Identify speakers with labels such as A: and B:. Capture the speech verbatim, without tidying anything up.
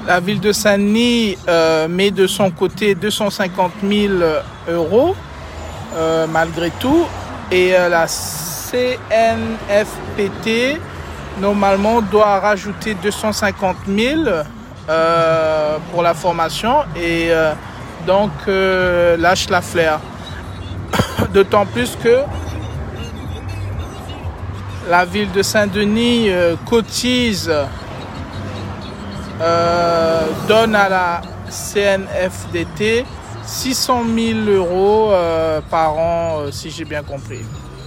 A: La ville de Saint-Denis euh, met de son côté deux cent cinquante mille euros, euh, malgré tout. Et euh, la C N F P T, normalement, doit rajouter deux cent cinquante mille euh, pour la formation. Et euh, donc, euh, lâche la flair. D'autant plus que la ville de Saint-Denis euh, cotise, euh, donne à la C N F D T six cent mille euros euh, par an, euh, si j'ai bien compris.